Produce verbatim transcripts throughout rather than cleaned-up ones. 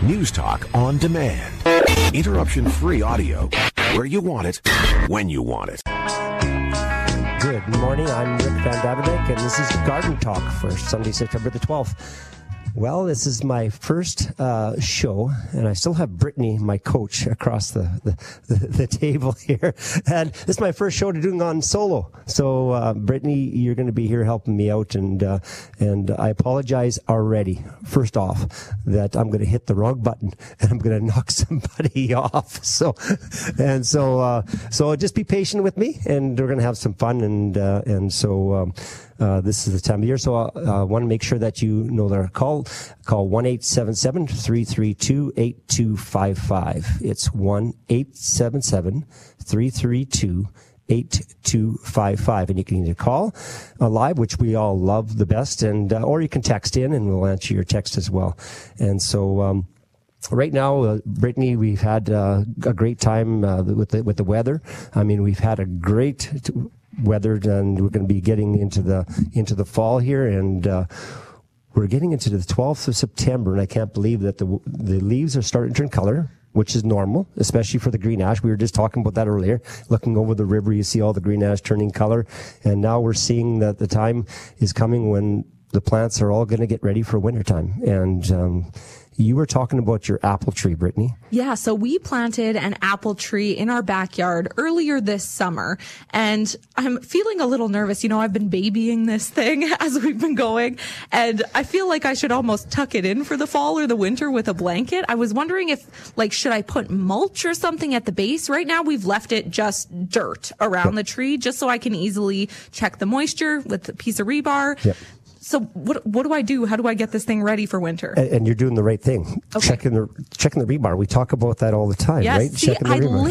News Talk on demand. Interruption-free audio where you want it, when you want it. Good morning. I'm Rick Van Davenbeck, and this is Garden Talk for Sunday, September the twelfth. Well, this is my first uh, show, and I still have Brittany, my coach, across the, the, the, the table here. And this is my first show to doing on solo. So, uh, Brittany, you're going to be here helping me out, and uh, and I apologize already, first off, that I'm going to hit the wrong button, and I'm going to knock somebody off. So, and so, uh, so just be patient with me, and we're going to have some fun, and uh, and so... Um, Uh, this is the time of year, so I uh, want to make sure that you know that our call. Call one eight seven seven, three three two, eight two five five. It's one eight seven seven, three three two, eight two five five. And you can either call uh, live, which we all love the best, and uh, or you can text in, and we'll answer your text as well. And so... Um, Right now, uh, Brittany, we've had uh, a great time uh, with the with the weather. I mean, we've had a great t- weather, and we're going to be getting into the into the fall here, and uh, we're getting into the twelfth of September, and I can't believe that the the leaves are starting to turn color, which is normal, especially for the green ash. We were just talking about that earlier. Looking over the river, you see all the green ash turning color, and now we're seeing that the time is coming when the plants are all going to get ready for wintertime, and um, you were talking about your apple tree, Brittany. Yeah, so we planted an apple tree in our backyard earlier this summer, and I'm feeling a little nervous. You know, I've been babying this thing as we've been going, and I feel like I should almost tuck it in for the fall or the winter with a blanket. I was wondering if, like, should I put mulch or something at the base? Right now, we've left it just dirt around yep. the tree, just so I can easily check the moisture with a piece of rebar. Yep. So what what do I do? How do I get this thing ready for winter? And, and you're doing the right thing. Okay. Checking the checking the rebar. We talk about that all the time, yes, right? See, checking the I rebar.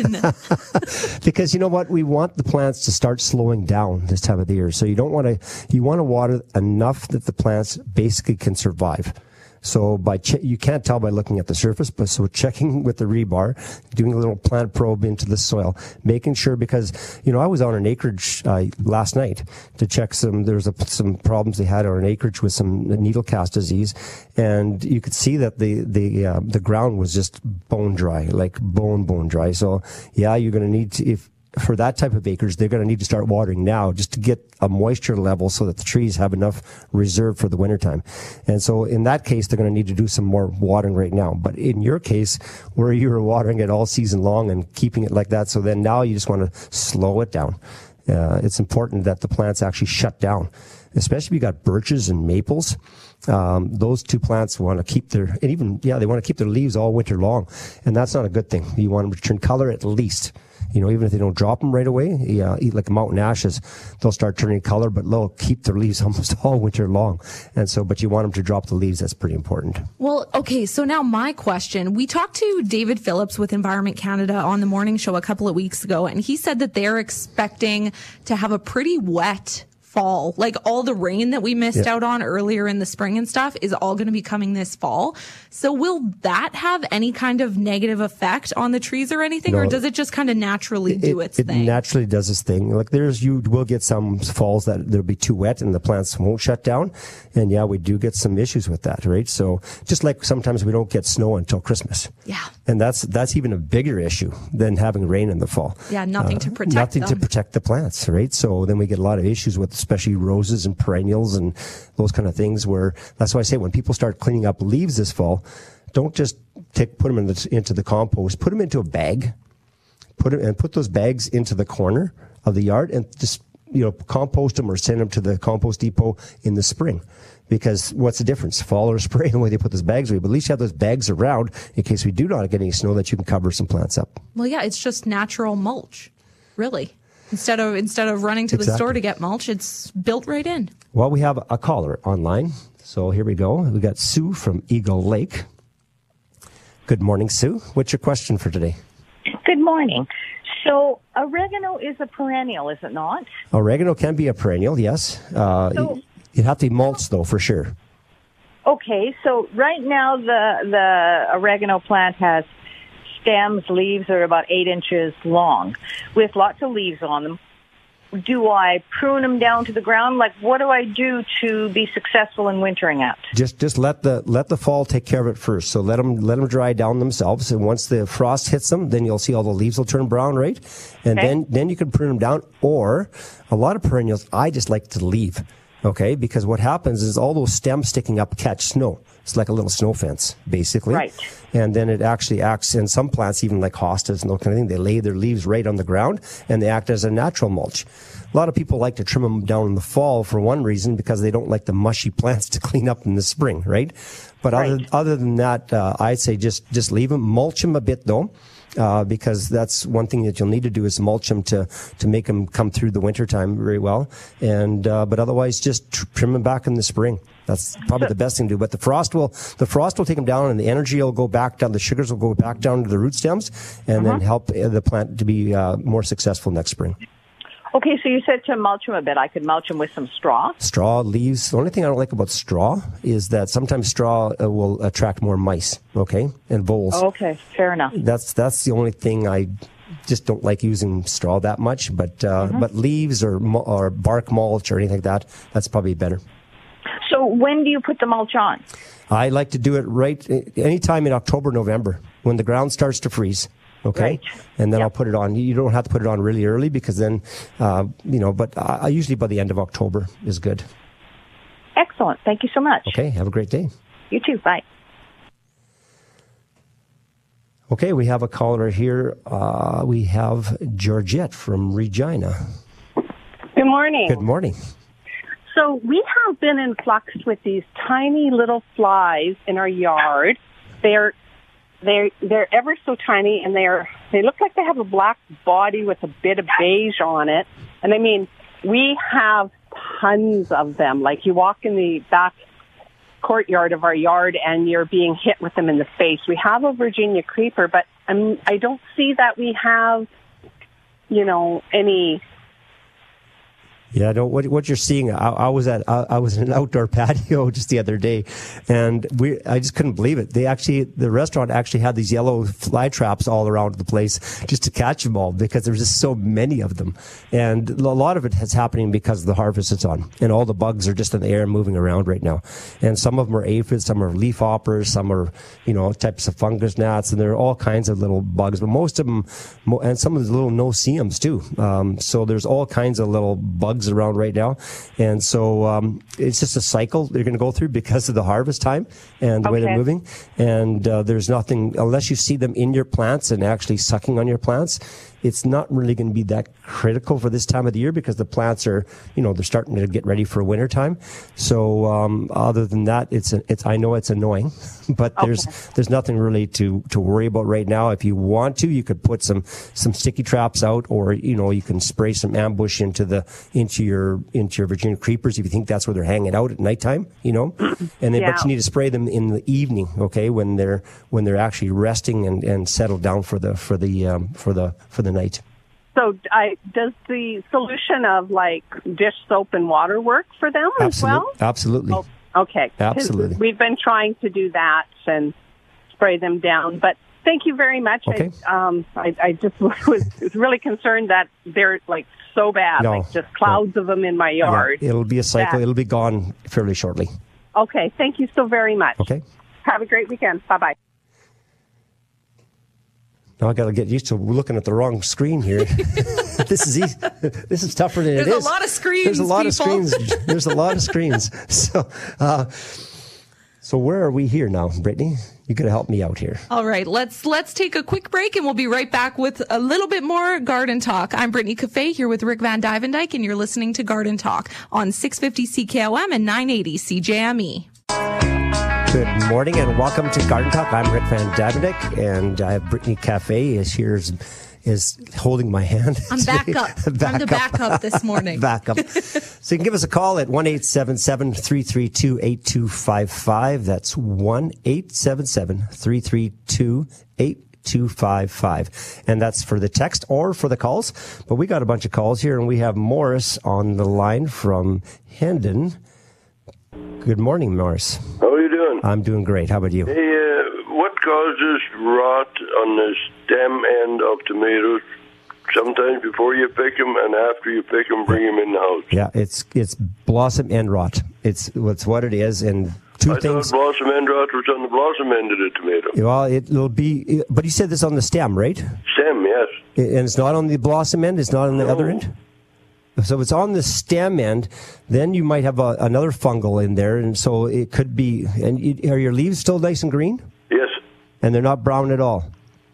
listen. Because you know what? We want the plants to start slowing down this time of the year. So you don't want to you want to water enough that the plants basically can survive. So by che- you can't tell by looking at the surface, but so checking with the rebar, doing a little plant probe into the soil, making sure, because, you know, I was on an acreage uh, last night to check some, there was a, some problems they had on an acreage with some needle cast disease, and you could see that the, the, uh, the ground was just bone dry, like bone, bone dry. So yeah, you're going to need to, if, for that type of acres, they're going to need to start watering now just to get a moisture level so that the trees have enough reserve for the wintertime. And so in that case, they're going to need to do some more watering right now. But in your case, where you were watering it all season long and keeping it like that, so then now you just want to slow it down. Uh, it's important that the plants actually shut down, especially if you got birches and maples. Um, those two plants want to keep their, and even, yeah, they want to keep their leaves all winter long. And that's not a good thing. You want them to turn color at least. You know, even if they don't drop them right away, yeah, eat like mountain ashes, they'll start turning color, but they'll keep their leaves almost all winter long. And so, but you want them to drop the leaves. That's pretty important. Well, okay. So now my question, we talked to David Phillips with Environment Canada on the morning show a couple of weeks ago, and he said that they're expecting to have a pretty wet fall. Like all the rain that we missed yep. out on earlier in the spring and stuff is all going to be coming this fall. So will that have any kind of negative effect on the trees or anything? No, or does it just kind of naturally it, do its it thing? It naturally does its thing. Like there's, you will get some falls that there'll be too wet and the plants won't shut down. And yeah, we do get some issues with that, right? So just like sometimes we don't get snow until Christmas. Yeah. And that's, that's even a bigger issue than having rain in the fall. Yeah. Nothing uh, to protect Nothing them. to protect the plants, right? So then we get a lot of issues with especially roses and perennials and those kind of things, where that's why I say when people start cleaning up leaves this fall, don't just take, put them in the, into the compost, put them into a bag, put it, and put those bags into the corner of the yard and just, you know, compost them or send them to the compost depot in the spring. Because what's the difference? Fall or spring, the way they put those bags away. But at least you have those bags around in case we do not get any snow that you can cover some plants up. Well, yeah, it's just natural mulch, really. Instead of instead of running to exactly. the store to get mulch, it's built right in. Well, we have a caller online. So here we go. We got Sue from Eagle Lake. Good morning, Sue. What's your question for today? Good morning. So oregano is a perennial, is it not? Oregano can be a perennial, yes. Uh, so, you'd have to be mulched, though, for sure. Okay, so right now the the oregano plant has stems, leaves are about eight inches long with lots of leaves on them. do I prune them down to the ground? Like, what do I do to be successful in wintering out? Just just let the let the fall take care of it first. So let them let them dry down themselves, and once the frost hits them, then you'll see all the leaves will turn brown, right? And Okay. then then you can prune them down. Or a lot of perennials, I just like to leave, okay? Because what happens is all those stems sticking up catch snow. It's like a little snow fence, basically. Right. And then it actually acts, in some plants, even like hostas and that kind of thing, they lay their leaves right on the ground and they act as a natural mulch. A lot of people like to trim them down in the fall for one reason, because they don't like the mushy plants to clean up in the spring, right? But other, Right. other than that, uh, I'd say just, just leave them, mulch them a bit though. Uh, because that's one thing that you'll need to do is mulch them to, to make them come through the winter time very well. And, uh, but otherwise just tr- trim them back in the spring. That's probably the best thing to do. But the frost will, the frost will take them down, and the energy will go back down. The sugars will go back down to the root stems, and Uh-huh. then help uh, the plant to be uh, more successful next spring. Okay, so you said to mulch them a bit. I could mulch them with some straw. Straw, leaves. The only thing I don't like about straw is that sometimes straw uh, will attract more mice. Okay, and voles. Okay, fair enough. That's that's the only thing I just don't like using straw that much. But uh, but leaves or mu- or bark mulch or anything like that, that's probably better. So when do you put the mulch on? I like to do it right anytime in October, November, when the ground starts to freeze. Okay, Right. and then Yep. I'll put it on. You don't have to put it on really early, because then, uh, you know. But I, I usually by the end of October is good. Excellent. Thank you so much. Okay, have a great day. You too. Bye. Okay, we have a caller here. Uh, we have Georgette from Regina. Good morning. Good morning. So we have been in flux with these tiny little flies in our yard. They're they're they're ever so tiny, and they're they look like they have a black body with a bit of beige on it. And I mean, we have tons of them. Like, you walk in the back courtyard of our yard and you're being hit with them in the face. We have a Virginia creeper, but I'm, I don't see that we have, you know, any. Yeah, no, what what you're seeing, I, I was at I, I was in an outdoor patio just the other day, and we I just couldn't believe it. They actually the restaurant actually had these yellow fly traps all around the place just to catch them all, because there's just so many of them, and a lot of it is happening because of the harvest it's on, and all the bugs are just in the air moving around right now, and some of them are aphids, some are leaf hoppers, some are, you know, types of fungus gnats, and there are all kinds of little bugs, but most of them, and some of the little no-see-ums too. Um, so there's all kinds of little bugs around right now, and so um, it's just a cycle they're going to go through because of the harvest time and the way they're Okay. moving. And uh, there's nothing, unless you see them in your plants and actually sucking on your plants, it's not really going to be that critical for this time of the year, because the plants are, you know, they're starting to get ready for winter time. So um, other than that, it's a, it's I know it's annoying, but there's there's nothing really to to worry about right now. If you want to, you could put some some sticky traps out, or, you know, you can spray some ambush into the into your into your Virginia creepers if you think that's where they're hanging out at nighttime, you know. And then, Yeah. but you need to spray them in the evening, okay, when they're when they're actually resting and, and settled down for the for the um, for the for the night. So, I, does the solution of like dish soap and water work for them as well? Absolutely. Oh, okay. 'Cause Absolutely. We've been trying to do that and spray them down, but thank you very much. Okay. I, um, I, I just was, was really concerned that they're like so bad, No, like just clouds of them in my yard. Yeah, it'll be a cycle. Yeah. It'll be gone fairly shortly. Okay. Thank you so very much. Okay. Have a great weekend. Bye bye. Now I got to get used to looking at the wrong screen here. This is easy. This is tougher than There's it a is. lot of screens, There's a lot of people. screens. There's a lot of screens. So, uh, so where are we here now, Brittany? You got to help me out here. All right, let's let's take a quick break, and we'll be right back with a little bit more Garden Talk. I'm Brittany Cafe here with Rick Van Dyke, and you're listening to Garden Talk on six fifty C K O M and nine eighty C J M E. Good morning and welcome to Garden Talk. I'm Rick Van Dyke, and I have Brittany Cafe is here is, is holding my hand. I'm back up. I'm the backup this morning. Back up. So you can give us a call at one eight seven seven, three three two, eight two five five. That's one eight seven seven, three three two, eight two five five. And that's for the text or for the calls. But we got a bunch of calls here, and we have Morris on the line from Hendon. Good morning, Morris. How are you doing? I'm doing great. How about you? Hey, uh, what causes rot on the stem end of tomatoes? sometimes before you pick them and after you pick them, bring them in the house. Yeah, it's it's blossom end rot. It's it's what it is, and two I things. thought blossom end rot was on the blossom end of the tomato. Well, it'll be, but you said this on the stem, right? Stem, yes. And it's not on the blossom end. It's not on the No. other end. So if it's on the stem end, then you might have a, another fungal in there, and so it could be. And you, are your leaves still nice and green? Yes. And they're not brown at all.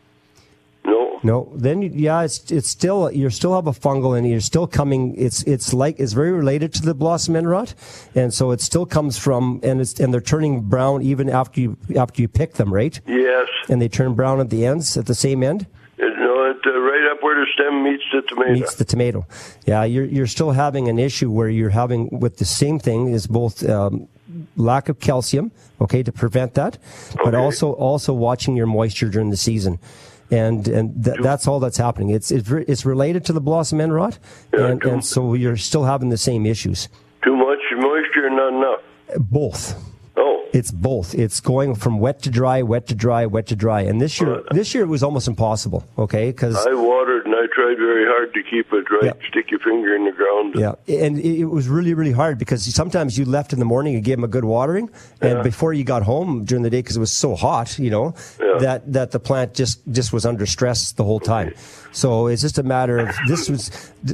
No. No, then you- yeah, it's it's still you still have a fungal and you're still coming. It's it's like it's very related to the blossom end rot, and so it still comes from and it's and they're turning brown even after you after you pick them, right? Yes. And they turn brown at the ends at the same end. It, no, it, uh, right up where the stem meets the tomato. Meets the tomato. Yeah, you're you're still having an issue where you're having with the same thing is both um, lack of calcium, okay, to prevent that, but Okay. also also watching your moisture during the season. And and th- that's all that's happening. It's it's, re- it's related to the blossom end rot, Yeah, and, too- and so you're still having the same issues. Too much moisture, not enough. Both. Oh. It's both. It's going from wet to dry, wet to dry, wet to dry. And this year, this year it was almost impossible. Okay, because I watered and I tried very hard to keep it right. Yeah. Stick your finger in the ground. yeah, and it, it was really really hard because sometimes you left in the morning and gave them a good watering, and Yeah. before you got home during the day because it was so hot, you know, Yeah. that that the plant just just was under stress the whole time. So it's just a matter of this was.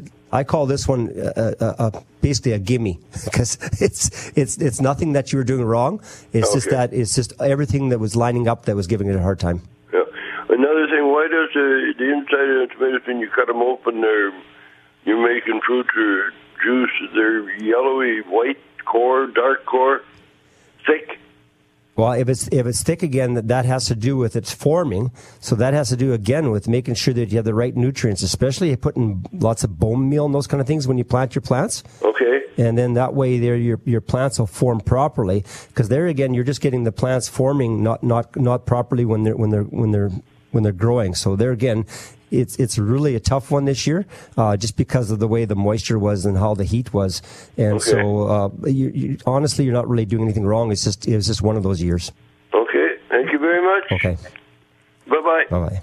I call this one uh, uh, uh, basically a gimme because it's it's it's nothing that you were doing wrong. It's just Okay. that it's just everything that was lining up that was giving it a hard time. Yeah. Another thing, why does the, the inside of the tomatoes, when you cut them open, they're, you're making fruit or juice, they're yellowy, white core, dark core, thick? Well, if it's if it's thick again, that that has to do with its forming. So that has to do again with making sure that you have the right nutrients, especially putting lots of bone meal and those kind of things when you plant your plants. Okay. And then that way, there your your plants will form properly. Because there again, you're just getting the plants forming not not not properly when they're when they're when they're when they're growing. So there again, it's it's really a tough one this year, uh, just because of the way the moisture was and how the heat was. And Okay. so, uh, you, you, honestly, you're not really doing anything wrong. It's just it was just one of those years. Okay. Thank you very much. Okay. Bye-bye. Bye bye.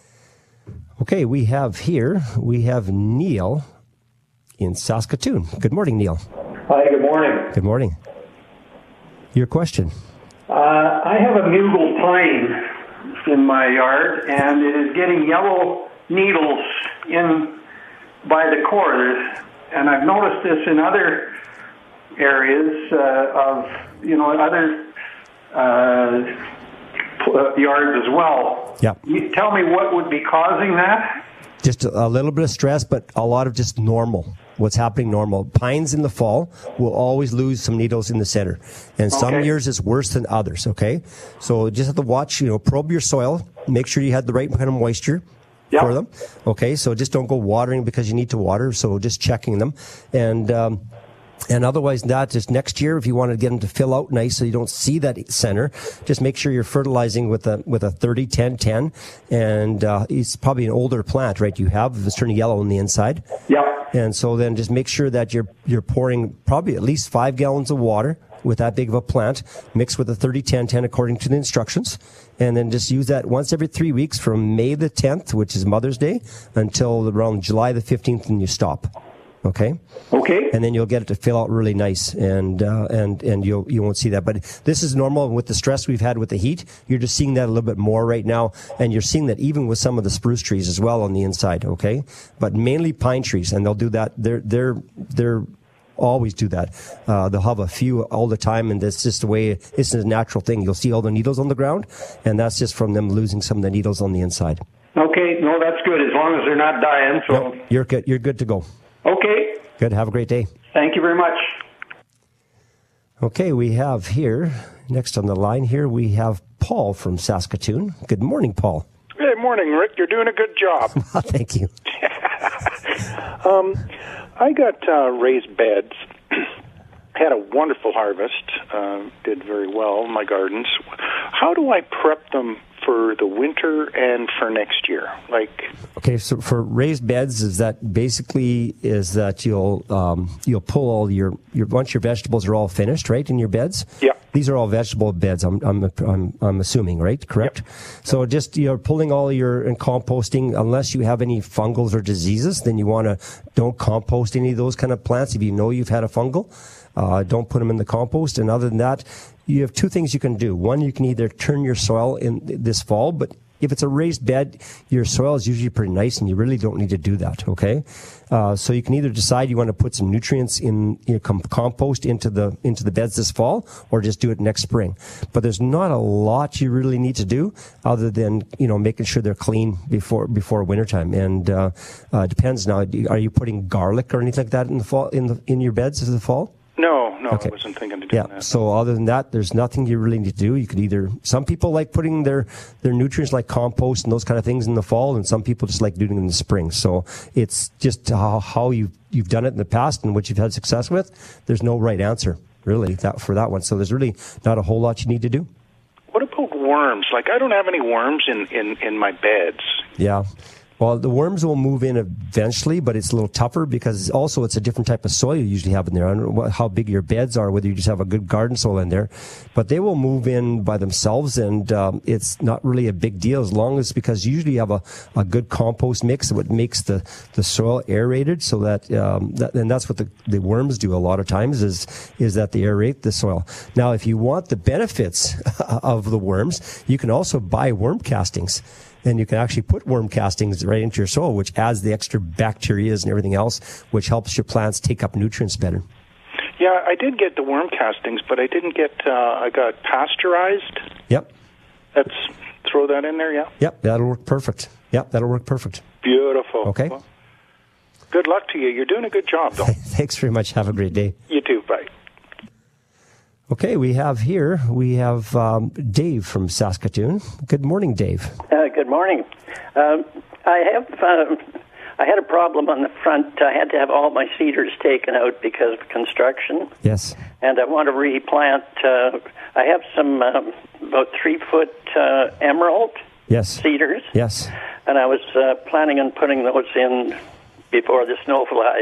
Okay, we have here we have Neil in Saskatoon. Good morning, Neil. Hi, good morning. Good morning. Your question. Uh, I have a bugle pine in my yard, and it is getting yellow needles in by the core. There's, and I've noticed this in other areas uh, of, you know, other uh, p- uh, yards as well. Yeah. You tell me what would be causing that? Just a, a little bit of stress, but a lot of just normal. What's happening normal. Pines in the fall will always lose some needles in the center. And some Okay. years it's worse than others, okay? So just have to watch, you know, probe your soil, make sure you had the right kind of moisture Yeah. for them. Okay, so just don't go watering because you need to water, so just checking them. And um And otherwise, not just next year, if you want to get them to fill out nice so you don't see that center, just make sure you're fertilizing with a with a thirty ten ten. And uh, it's probably an older plant, right? You have it's turning yellow on the inside. Yeah. And so then just make sure that you're you're pouring probably at least five gallons of water with that big of a plant, mixed with a thirty ten ten according to the instructions. And then just use that once every three weeks from May the tenth, which is Mother's Day, until around July the fifteenth, and you stop. Okay? Okay. And then you'll get it to fill out really nice, and uh, and and you'll you won't see that. But this is normal with the stress we've had with the heat. You're just seeing that a little bit more right now, and you're seeing that even with some of the spruce trees as well on the inside. Okay, but mainly pine trees, and they'll do that. They're they're they're always do that. Uh, they'll have a few all the time, and that's just the way it's a natural thing. You'll see all the needles on the ground, and that's just from them losing some of the needles on the inside. Okay. No, that's good as long as they're not dying. So. Nope, you're good. You're good to go. Okay. Good. Have a great day. Thank you very much. Okay, we have here, next on the line here, we have Paul from Saskatoon. Good morning, Paul. Hey, morning, Rick. You're doing a good job. Thank you. um, I got uh, raised beds, had a wonderful harvest, uh, did very well in my gardens. How do I prep them for the winter and for next year? Like, Okay, so for raised beds, is that basically is that you'll um, you'll pull all your, your once your vegetables are all finished, right, in your beds? yeah. These are all vegetable beds. I'm I'm I'm, I'm assuming, right? Correct. Yep. So just you're pulling all your and composting. Unless you have any fungals or diseases, then you want to don't compost any of those kind of plants. If you know you've had a fungal, uh, don't put them in the compost. And other than that, you have two things you can do. One, you can either turn your soil in this fall, but if it's a raised bed, your soil is usually pretty nice, and you really don't need to do that, okay? Uh, so you can either decide you want to put some nutrients in your com- compost into the into the beds this fall, or just do it next spring. But there's not a lot you really need to do, other than you know making sure they're clean before before wintertime. And uh, uh, depends now. Are you putting garlic or anything like that in the fall in the in your beds in the fall? No, no, okay. I wasn't thinking to do yeah. that. So other than that, there's nothing you really need to do. You could either, some people like putting their, their nutrients like compost and those kind of things in the fall, and some people just like doing it in the spring. So it's just how, how you've, you've done it in the past and what you've had success with. There's no right answer, really, that for that one. So there's really not a whole lot you need to do. What about worms? Like, I don't have any worms in, in, in my beds. Yeah. Well, the worms will move in eventually, but it's a little tougher because also it's a different type of soil you usually have in there. I don't know what, how big your beds are, whether you just have a good garden soil in there, but they will move in by themselves, and um, it's not really a big deal as long as, because usually you have a, a good compost mix, what makes the, the soil aerated, so that, um, that and that's what the, the worms do a lot of times is is that they aerate the soil. Now, if you want the benefits of the worms, you can also buy worm castings. And you can actually put worm castings right into your soil, which adds the extra bacteria and everything else, which helps your plants take up nutrients better. Yeah, I did get the worm castings, but I didn't get, uh, I got pasteurized. Yep. Let's throw that in there, yeah? Yep, that'll work perfect. Yep, that'll work perfect. Beautiful. Okay. Well, good luck to you. You're doing a good job, though. Thanks very much. Have a great day. You too. Bye. Okay, we have here, we have um, Dave from Saskatoon. Good morning, Dave. Uh, good morning. Um, I have, uh, I had a problem on the front. I had to have all my cedars taken out because of construction. Yes. And I want to replant. Uh, I have some um, about three-foot uh, emerald yes. cedars. Yes. And I was uh, planning on putting those in before the snow flies.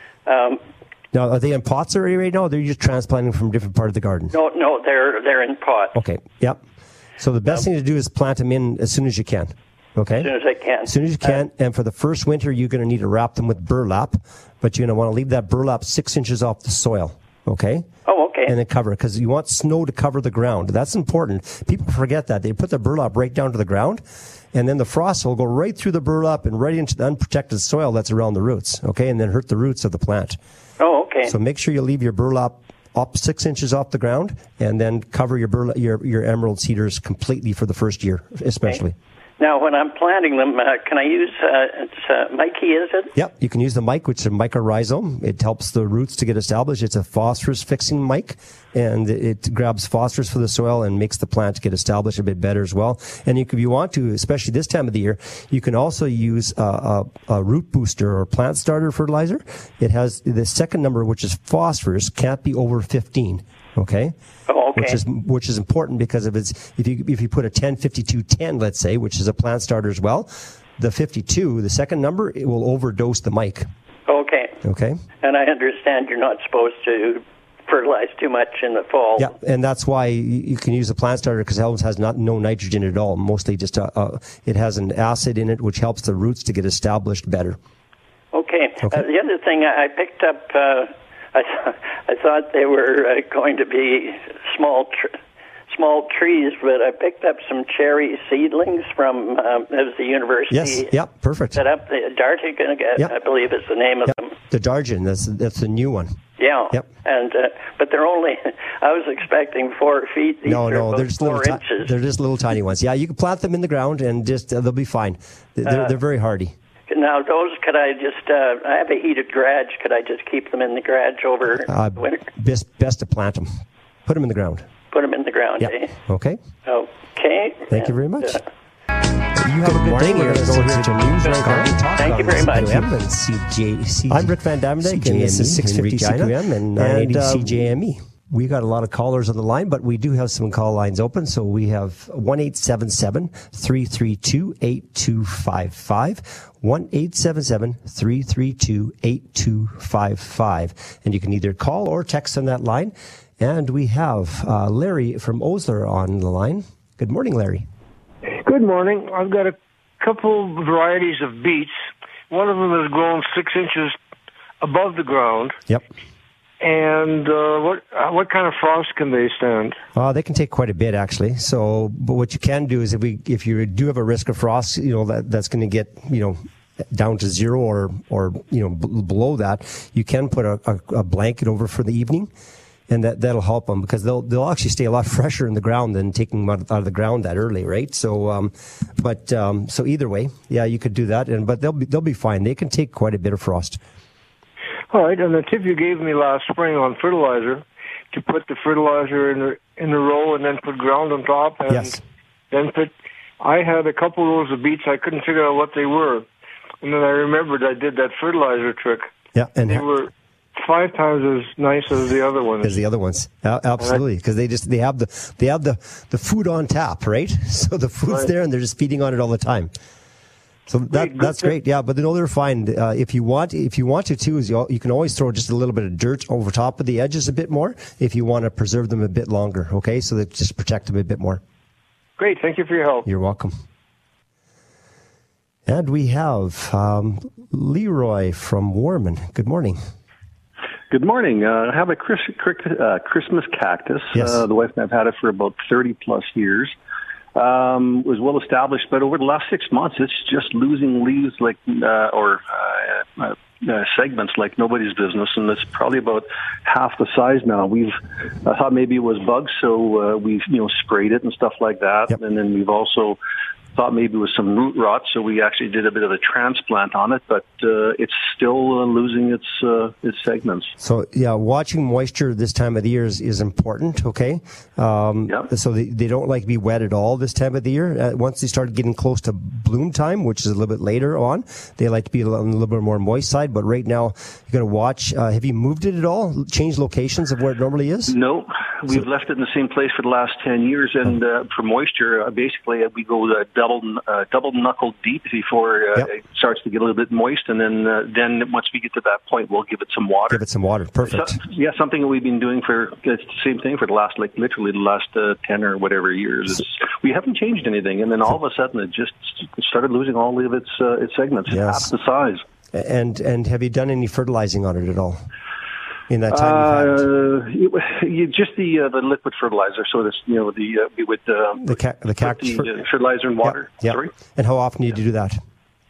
Um, Now, are they in pots already right now, or they're just transplanting from a different part of the garden? No, no, they're they're in pots. Okay, yep. So the best um, thing to do is plant them in as soon as you can, okay? As soon as I can. As soon as you can, uh, and for the first winter, you're going to need to wrap them with burlap, but you're going to want to leave that burlap six inches off the soil, okay? Oh, okay. And then cover it, because you want snow to cover the ground. That's important. People forget that. They put the burlap right down to the ground, and then the frost will go right through the burlap and right into the unprotected soil that's around the roots, okay? And then hurt the roots of the plant. Oh, okay. So make sure you leave your burlap up six inches off the ground, and then cover your burlap, your your emerald cedars completely for the first year, especially. Okay. Now, when I'm planting them, uh, can I use uh, it's uh, Mikey? Is it? Yep, you can use the mic, which is a mycorrhizome. It helps the roots to get established. It's a phosphorus fixing mic, and it grabs phosphorus for the soil and makes the plant get established a bit better as well. And you, if you want to, especially this time of the year, you can also use a, a, a root booster or plant starter fertilizer. It has the second number, which is phosphorus, can't be over fifteen. Okay. Oh, okay. Which is which is important, because if it's if you if you put a ten fifty-two ten, let's say, which is a plant starter as well, the fifty-two, the second number, it will overdose the mic. Okay. Okay. And I understand you're not supposed to fertilize too much in the fall. Yeah, and that's why you can use a plant starter, because it almost has not no nitrogen at all. Mostly just a, a, it has an acid in it which helps the roots to get established better. Okay. Okay. Uh, the other thing I picked up. Uh, I, th- I thought they were uh, going to be small tr- small trees, but I picked up some cherry seedlings from um, as the university. Yes, yep, perfect. Set up the Dartic, yep. I believe is the name of yep. them. The Dargin, that's that's the new one. Yeah. Yep. And uh, but they're only. I was expecting four feet. These no, no, they're just little. Ti- they're just little tiny ones. Yeah, you can plant them in the ground, and just uh, they'll be fine. They're, uh, they're very hardy. Now, those, could I just, uh, I have a heated garage, could I just keep them in the garage over uh, winter? Best, best to plant them. Put them in the ground. Put them in the ground, yeah. eh? Okay. Okay. Thank and, you very much. Uh, you have a good day. We're going to go here to news right now. Thank you very much. C J, C J, I'm Rick Van Damendyk, and this is six fifty C Q M and nine eighty C J M E. We got a lot of callers on the line, but we do have some call lines open. So we have one eight seven seven, three three two, eight two five five, one eight seven seven, three three two, eight two five five. And you can either call or text on that line. And we have uh, Larry from Osler on the line. Good morning, Larry. Good morning. I've got a couple varieties of beets. One of them has grown six inches above the ground. Yep. And uh, what uh, what kind of frost can they stand? Uh, they can take quite a bit, actually. So, but what you can do is if we if you do have a risk of frost, you know that that's going to get you know down to zero or or you know b- below that, you can put a, a, a blanket over for the evening, and that that'll help them because they'll they'll actually stay a lot fresher in the ground than taking them out, out of the ground that early, right? So, um, but um, so either way, yeah, you could do that, and but they'll be they'll be fine. They can take quite a bit of frost. All right, and the tip you gave me last spring on fertilizer, to put the fertilizer in the in the row and then put ground on top, and yes. then put. I had a couple rows of beets. I couldn't figure out what they were, and then I remembered I did that fertilizer trick. Yeah, and they were five times as nice as the other ones. As the other ones, uh, absolutely, because they just they have the they have the the food on tap, right? So the food's right there, and they're just feeding on it all the time. So that great, that's great, yeah. But no, they're fine. Uh, if you want, if you want to too, is you, you can always throw just a little bit of dirt over top of the edges a bit more if you want to preserve them a bit longer. Okay, so that just protect them a bit more. Great, thank you for your help. You're welcome. And we have um, Leroy from Warman. Good morning. Good morning. Uh, I have a Chris, uh, Christmas cactus. Yes. Uh, the wife and I've had it for about thirty plus years. Um, was well established, but over the last six months, it's just losing leaves like uh, or uh, uh, uh, segments like nobody's business, and it's probably about half the size now. We've I thought maybe it was bugs, so uh, we've you know sprayed it and stuff like that, yep. and then we've also thought maybe it was some root rot, so we actually did a bit of a transplant on it, but uh, it's still uh, losing its uh, its segments. So yeah, watching moisture this time of the year is, is important. Okay, um, yeah. So they, they don't like to be wet at all this time of the year. Uh, once they start getting close to bloom time, which is a little bit later on, they like to be on a little bit more moist side. But right now, you got to watch. Uh, have you moved it at all? Changed locations of where it normally is? No, we've so, left it in the same place for the last ten years, and uh, for moisture, uh, basically uh, we go uh, double uh, double knuckle deep before uh, yep. it starts to get a little bit moist, and then uh, then once we get to that point, we'll give it some water. Give it some water. Perfect. So, yeah, something that we've been doing for it's the same thing for the last like literally the last uh, ten or whatever years. It's, we haven't changed anything, and then all of a sudden it just started losing all of its uh, its segments, yes. half the size. And and have you done any fertilizing on it at all? In that time, uh, you, you, just the uh, the liquid fertilizer. So this, you know, the uh, we would uh, the ca- the cactus the, uh, fertilizer and water. Yeah. Sorry. And how often do you do that?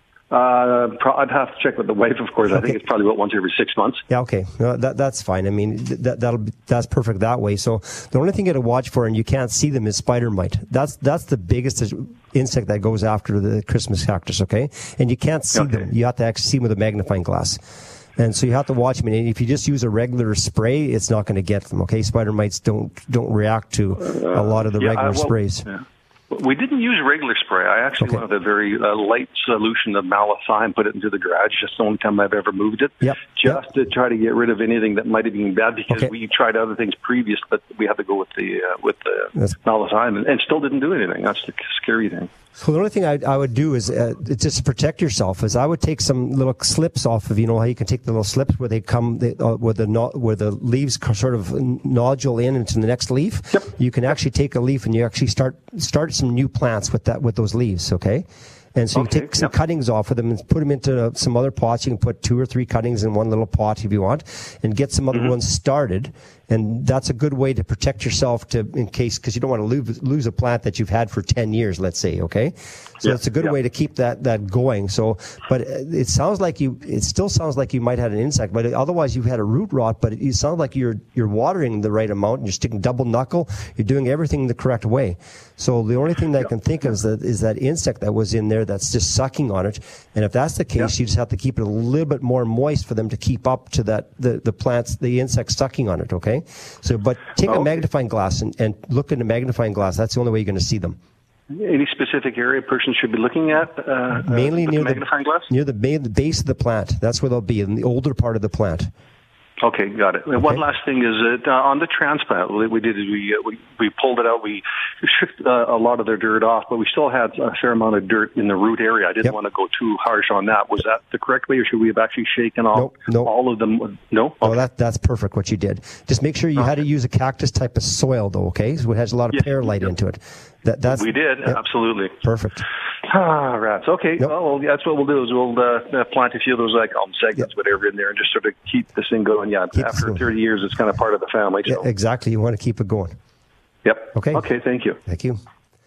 Uh, pro- I'd have to check with the wife, of course. Okay. I think it's probably about once every six months. Yeah, okay, no, that that's fine. I mean, that that'll be, that's perfect that way. So the only thing you got to watch for, and you can't see them, is spider mite. That's that's the biggest insect that goes after the Christmas cactus. Okay, and you can't see okay. them. You have to actually see them with a magnifying glass. And so you have to watch them. And if you just use a regular spray, it's not going to get them. Okay, spider mites don't don't react to a lot of the uh, yeah, regular I, well, sprays. Yeah. We didn't use regular spray. I actually okay. went with a very uh, light solution of malathion, put it into the garage. Just the only time I've ever moved it. Yep. Just yep. to try to get rid of anything that might have been bad, because okay. we tried other things previous, but we had to go with the uh, with the That's... malathion, and, and still didn't do anything. That's the scary thing. So the only thing I, I would do is uh, just to protect yourself is I would take some little slips off of, you know how you can take the little slips where they come they, uh, where the no, where the leaves sort of nodule in into the next leaf. Yep. You can actually take a leaf and you actually start start some new plants with that with those leaves. Okay. And so okay, you take some yep. cuttings off of them and put them into some other pots. You can put two or three cuttings in one little pot if you want, and get some other mm-hmm. ones started. And that's a good way to protect yourself to, in case, because you don't want to lose, lose a plant that you've had for ten years, let's say, okay? So yeah, it's a good yeah. way to keep that, that going. So, but it sounds like you, it still sounds like you might have an insect, but otherwise you've had a root rot, but it sounds like you're, you're watering the right amount and you're sticking double knuckle. You're doing everything the correct way. So the only thing that yeah. I can think of is that, is that insect that was in there that's just sucking on it. And if that's the case, yeah. you just have to keep it a little bit more moist for them to keep up to that, the, the plants, the insects sucking on it, okay? So, but take okay. a magnifying glass and, and look in a magnifying glass. That's the only way you're going to see them. Any specific area a person should be looking at? Uh, Mainly uh, near the magnifying the, glass? near the, ba- the base of the plant. That's where they'll be, in the older part of the plant. Okay, got it. Okay. One last thing is that uh, on the transplant, what we did is we, uh, we we pulled it out. We stripped uh, a lot of their dirt off, but we still had a fair amount of dirt in the root area. I didn't yep. want to go too harsh on that. Was that the correct way, or should we have actually shaken off nope, nope. all of them? No? Okay. Oh, that, that's perfect what you did. Just make sure you okay. had to use a cactus type of soil, though, okay? So it has a lot of yes, perlite yep. into it. That, that's, we did, yep. absolutely. Perfect. Ah, rats. Okay, nope. well, that's what we'll do is we'll uh, plant a few of those like um, segments, yep. whatever, in there, and just sort of keep this thing going. Yeah, keep after thirty years, it's kind of part of the family. So. Yeah, exactly. You want to keep it going. Yep. Okay. Okay, thank you. Thank you.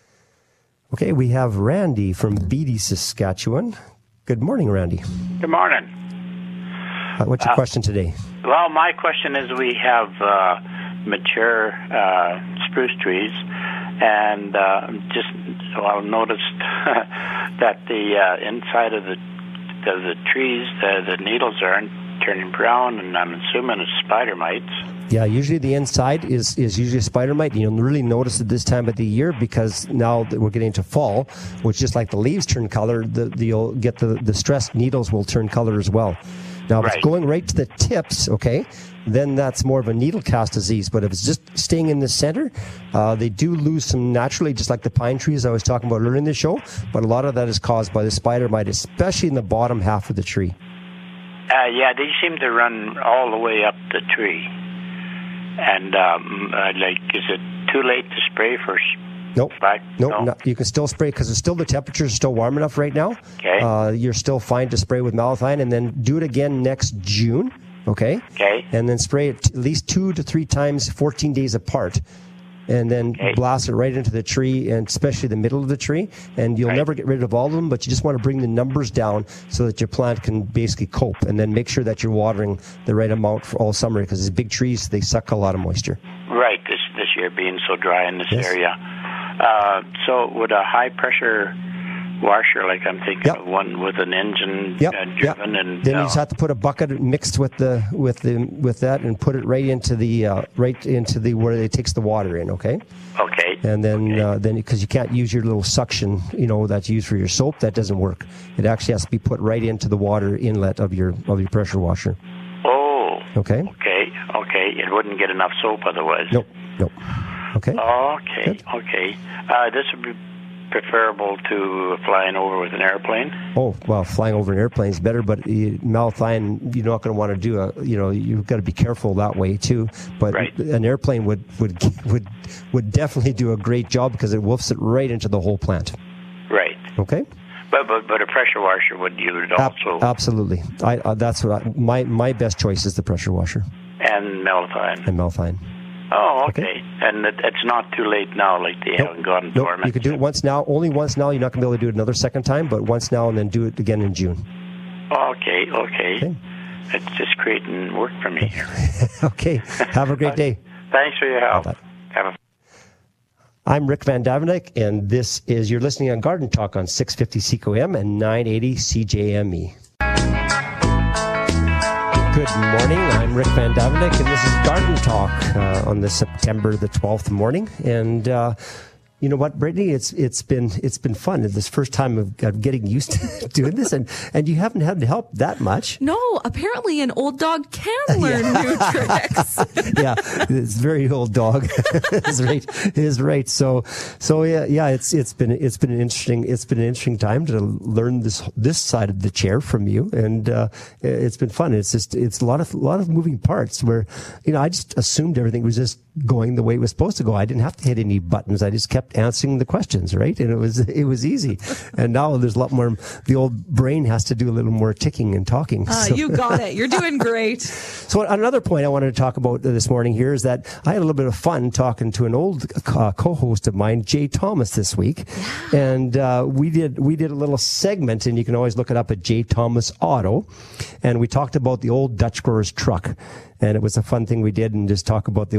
Okay, we have Randy from Beatty, Saskatchewan. Good morning, Randy. Good morning. Uh, what's your uh, question today? Well, my question is we have uh, mature uh, spruce trees, and uh, just so I've noticed that the uh, inside of the of the trees, the, the needles are turning brown, and I'm assuming it's spider mites. Yeah, usually the inside is, is usually a spider mite. You'll really notice it this time of the year because now that we're getting into fall, which just like the leaves turn color, the, the you'll get the, the stressed needles will turn color as well. Now, if right. it's going right to the tips, okay, then that's more of a needle cast disease. But if it's just staying in the center, uh, they do lose some naturally, just like the pine trees I was talking about earlier in the show. But a lot of that is caused by the spider mite, especially in the bottom half of the tree. Uh, yeah, they seem to run all the way up the tree. And, um, uh, like, is it too late to spray for Nope. Back? Nope. No. No, you can still spray because it's still the temperatures are still warm enough right now. Okay. Uh, you're still fine to spray with malathion, and then do it again next June. Okay. Okay. And then spray it at least two to three times, fourteen days apart, and then okay. blast it right into the tree, and especially the middle of the tree. And you'll right. never get rid of all of them, but you just want to bring the numbers down so that your plant can basically cope. And then make sure that you're watering the right amount for all summer because these big trees, they suck a lot of moisture. Right. This this year being so dry in this yes. area. Uh, so would a high pressure washer, like I'm thinking yep. of one with an engine yep. uh, driven, yep. and then uh, you just have to put a bucket mixed with the with the with that and put it right into the uh, right into the where it takes the water in. Okay. Okay. And then okay. uh, then because you can't use your little suction, you know, that's used for your soap, that doesn't work. It actually has to be put right into the water inlet of your of your pressure washer. Oh. Okay. Okay. Okay. It wouldn't get enough soap otherwise. Nope. Nope. Okay. Okay. Good. Okay. Uh, this would be preferable to flying over with an airplane. Oh, well, flying over an airplane is better, but you, malathion, you're not going to want to do a, you know, you've got to be careful that way too. But right. an airplane would, would, would, would definitely do a great job because it woofs it right into the whole plant. Right. Okay. But but, but a pressure washer would you would also. Ab- absolutely. I, uh, that's what I, my, my best choice is the pressure washer. And malathion. And malathion. Oh, okay. okay. And it, it's not too late now, like they nope. haven't gone nope. dormant. You could do it once now, only once now. You're not going to be able to do it another second time, but once now and then do it again in June. Okay, okay. okay. It's just creating work for me here. Okay. Have a great day. Thanks for your help. Bye-bye. Have a I'm Rick Van Davenek, and this is, you're listening on Garden Talk on six fifty C C O M and nine eighty C J M E. Good morning. I'm Rick Van Davenek, and this is Garden Talk uh, on the September the twelfth morning. And uh, you know what, Brittany? It's it's been it's been fun. It's this first time of, of getting used to doing this, and, and you haven't had to help that much. No, apparently an old dog can learn yeah. new tricks. Yeah, it's a very old dog. is right. Is right. So so yeah yeah. It's it's been it's been an interesting it's been an interesting time to learn this this side of the chair from you, and uh, it's been fun. It's just it's a lot of a lot of moving parts where you know I just assumed everything was just going the way it was supposed to go. I didn't have to hit any buttons. I just kept answering the questions, right? And it was it was easy. And now there's a lot more. The old brain has to do a little more ticking and talking. Uh, so. You got it. You're doing great. So another point I wanted to talk about this morning here is that I had a little bit of fun talking to an old uh, co-host of mine, Jay Thomas, this week, and uh, we did we did a little segment, and you can always look it up at Jay Thomas Auto, and we talked about the old Dutch Growers truck. And it was a fun thing we did, and just talk about the old truck.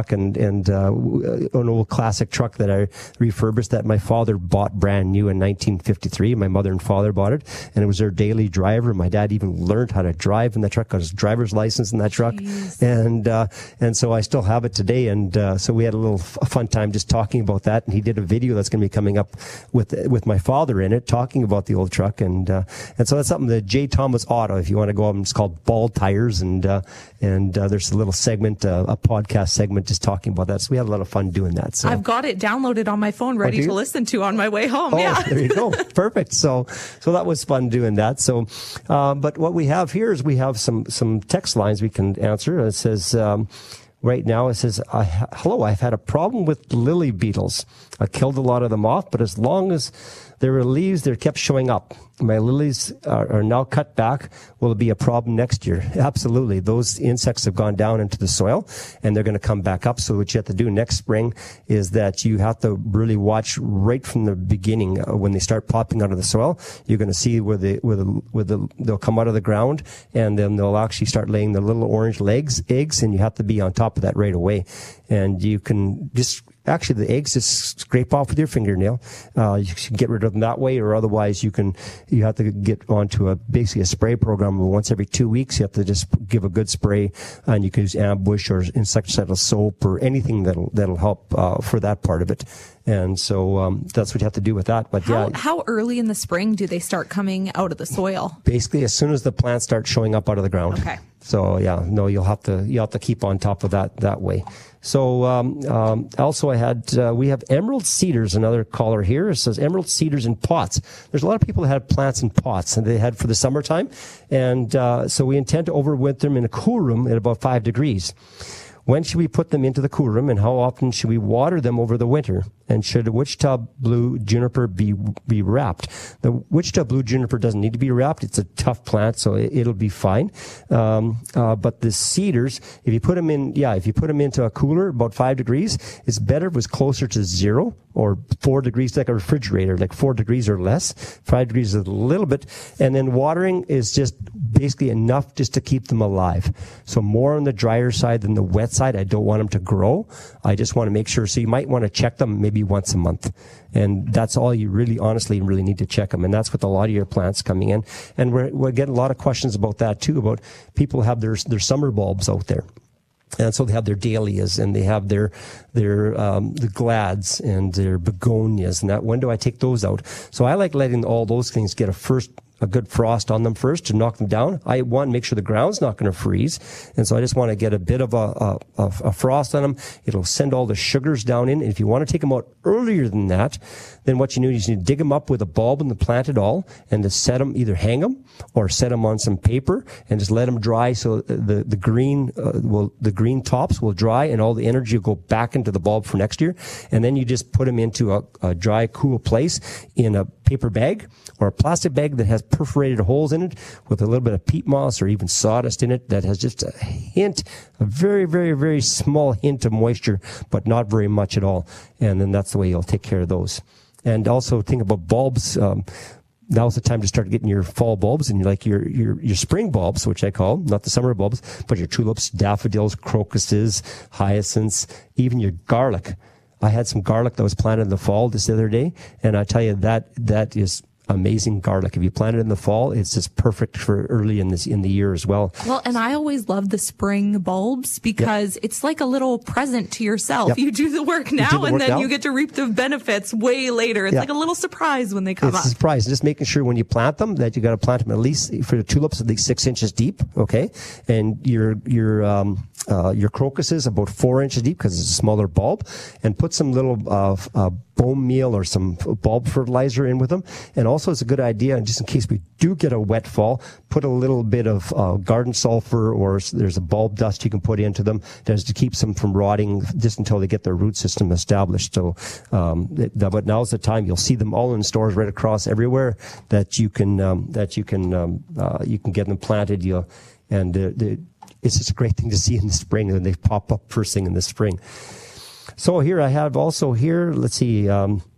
truck, and and uh, an old classic truck that I refurbished that my father bought brand new in nineteen fifty-three. My mother and father bought it, and it was their daily driver. My dad even learned how to drive in that truck, got his driver's license in that truck, Jeez. and uh, and so I still have it today. And uh, so we had a little f- fun time just talking about that. And he did a video that's going to be coming up with with my father in it, talking about the old truck. And uh, and so that's something that J. Thomas Auto, if you want to go on, it's called Bald Tires, and uh, and uh, there's a little segment, uh, a podcast segment, just talking about that. So we had a lot of fun doing that. So I've got it downloaded on my phone, ready oh, to listen to on my way home. Oh, yeah, there you go. Perfect. So so that was fun doing that. So, uh, but what we have here is we have some some text lines we can answer. It says. Um, Right now, it says, uh, hello, I've had a problem with lily beetles. I killed a lot of them off, but as long as there were leaves, they kept showing up. My lilies are, are now cut back. Will it be a problem next year? Absolutely. Those insects have gone down into the soil, and they're going to come back up. So what you have to do next spring is that you have to really watch right from the beginning. Uh, when they start popping out of the soil, you're going to see where, they, where, the, where the, they'll come out of the ground, and then they'll actually start laying the little orange legs, eggs, and you have to be on top of that right away. And you can just actually the eggs just scrape off with your fingernail. Uh, you can get rid of them that way, or otherwise you can you have to get onto a basically a spray program once every two weeks. You have to just give a good spray, and you can use ambush or insecticidal soap or anything that'll that'll help uh, for that part of it. And so um, that's what you have to do with that. But how, yeah, how early in the spring do they start coming out of the soil? Basically, as soon as the plants start showing up out of the ground. Okay. So yeah, no, you'll have to you have to keep on top of that that way. So um, um, also, I had uh, we have emerald cedars. Another caller here, it says emerald cedars in pots. There's a lot of people that have plants in pots, and they had for the summertime, and uh, so we intend to overwinter them in a cool room at about five degrees. When should we put them into the cool room, and how often should we water them over the winter? And should a Wichita blue juniper be be wrapped? The Wichita blue juniper doesn't need to be wrapped. It's a tough plant, so it, it'll be fine. Um, uh, but the cedars, if you put them in, yeah, if you put them into a cooler about five degrees, it's better if it was closer to zero or four degrees, like a refrigerator, like four degrees or less. Five degrees is a little bit, and then watering is just basically enough just to keep them alive. So more on the drier side than the wet side. I don't want them to grow. I just want to make sure. So you might want to check them maybe once a month. And that's all you really, honestly, really need to check them. And that's with a lot of your plants coming in. And we're, we're getting a lot of questions about that too, about people have their, their summer bulbs out there. And so they have their dahlias, and they have their their um, the glads and their begonias. And that, when do I take those out? So I like letting all those things get a first a good frost on them first to knock them down. I want to make sure the ground's not going to freeze, and so I just want to get a bit of a, a, a, a frost on them. It'll send all the sugars down in. And if you want to take them out earlier than that, then what you need is you need to dig them up with a bulb in the plant at all, and to set them, either hang them or set them on some paper and just let them dry. So the the green uh, will the green tops will dry, and all the energy will go back into the bulb for next year. And then you just put them into a, a dry, cool place in a paper bag or a plastic bag that has perforated holes in it with a little bit of peat moss or even sawdust in it that has just a hint, a very, very, very small hint of moisture, but not very much at all. And then that's the way you'll take care of those. And also think about bulbs. Um, now's the time to start getting your fall bulbs and like your, your, your spring bulbs, which I call, not the summer bulbs, but your tulips, daffodils, crocuses, hyacinths, even your garlic. I had some garlic that was planted in the fall this other day, and I tell you that that is amazing garlic. If you plant it in the fall, it's just perfect for early in this in the year as well. Well, and I always love the spring bulbs because yep. it's like a little present to yourself. Yep. You do the work now, the and work then now. You get to reap the benefits way later. It's yep. like a little surprise when they come it's up. It's a surprise. Just making sure when you plant them that you got to plant them at least for the tulips at least six inches deep. Okay, and your your um uh your crocuses about four inches deep because it's a smaller bulb, and put some little uh, uh bone meal or some bulb fertilizer in with them. And also it's a good idea, just in case we do get a wet fall, put a little bit of uh, garden sulfur, or there's a bulb dust you can put into them just to keep them from rotting just until they get their root system established. So, um, that, but now's the time. You'll see them all in stores right across everywhere that you can, um, that you can, um, uh, you can get them planted. You'll, and uh, the, it's just a great thing to see in the spring, and they pop up first thing in the spring. So here I have also here, let's see, um,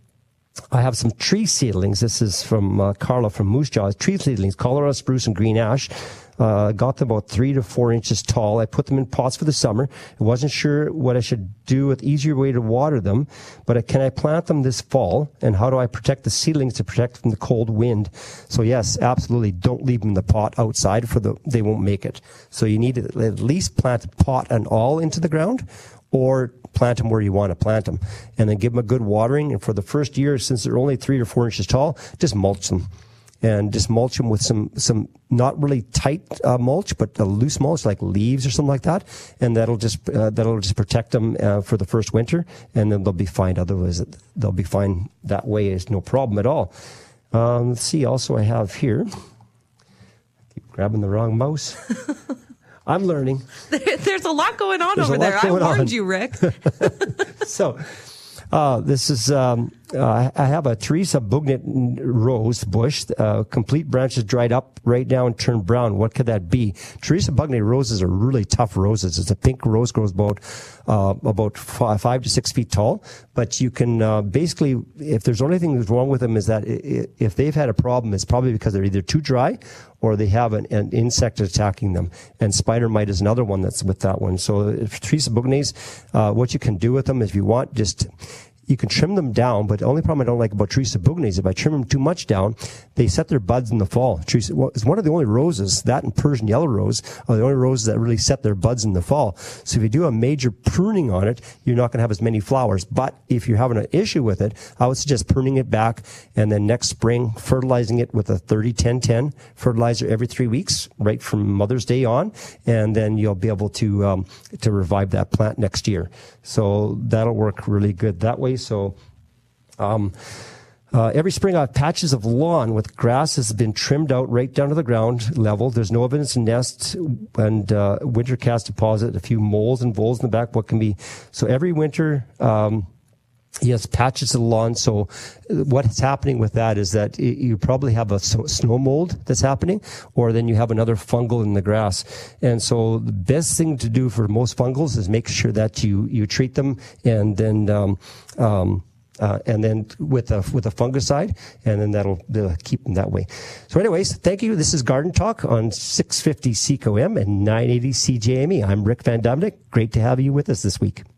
I have some tree seedlings. This is from uh, Carla from Moose Jaw. Tree seedlings, Colorado spruce and green ash. Uh, got them about three to four inches tall. I put them in pots for the summer. I wasn't sure what I should do with easier way to water them, but uh, can I plant them this fall? And how do I protect the seedlings to protect from the cold wind? So yes, absolutely. Don't leave them in the pot outside for the, they won't make it. So you need to at least plant a pot and all into the ground, or plant them where you want to plant them. And then give them a good watering. And for the first year, since they're only three or four inches tall, just mulch them. And just mulch them with some, some not really tight uh, mulch, but a loose mulch like leaves or something like that. And that'll just, uh, that'll just protect them uh, for the first winter. And then they'll be fine. Otherwise, they'll be fine that way. It's no problem at all. Um, let's see. Also, I have here, keep grabbing the wrong mouse. I'm learning. There's a lot going on There's over there. I warned on. you, Rick. So, uh, this is, um, uh, I have a Teresa Bugnet rose bush, uh, complete branches dried up right now and turned brown. What could that be? Teresa Bugnet roses are really tough roses. It's a pink rose, grows about, uh, about five, five to six feet tall. But you can, uh, basically, if there's anything that's wrong with them is that if they've had a problem, it's probably because they're either too dry or they have an, an insect attacking them. And spider mite is another one that's with that one. So if Teresa Bugnets, uh, what you can do with them, if you want, just, you can trim them down, but the only problem I don't like about Teresa Bugnets, if I trim them too much down, they set their buds in the fall. Teresa, well, it's one of the only roses, that and Persian yellow rose, are the only roses that really set their buds in the fall. So if you do a major pruning on it, you're not going to have as many flowers. But if you're having an issue with it, I would suggest pruning it back and then next spring fertilizing it with a thirty ten ten fertilizer every three weeks, right from Mother's Day on, and then you'll be able to um, to revive that plant next year. So that'll work really good that way. So um, uh, every spring I have patches of lawn with grass has been trimmed out right down to the ground level. There's no evidence of nests and uh, winter cast deposit, a few moles and voles in the back. What can be so every winter um, yes, patches of lawn. So what's happening with that is that you probably have a snow mold that's happening, or then you have another fungal in the grass. And so the best thing to do for most fungals is make sure that you, you treat them and then, um, um, Uh, and then with a with a fungicide, and then that'll, that'll keep them that way. So, anyways, thank you. This is Garden Talk on six fifty C C O M and nine eighty C J M E. I'm Rick Van Dominick. Great to have you with us this week.